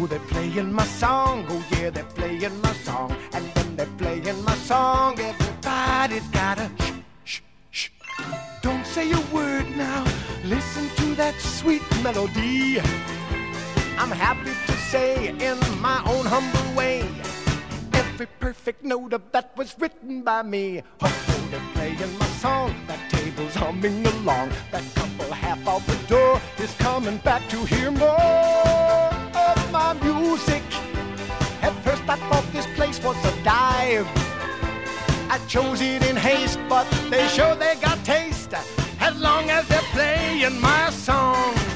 Oh, they're playing my song, oh yeah, they're playing my song. And when they're playing my song, everybody's gotta shh, shh, shh. Don't say a word now, listen to that sweet melody. I'm happy to say in my own humble way, every perfect note of that was written by me. Oh, they're playing my song, that table's humming along. That couple half out the door is coming back to hear more of my music. At first I thought this place was a dive. I chose it in haste, but they show they got taste. As long as they're playing my song.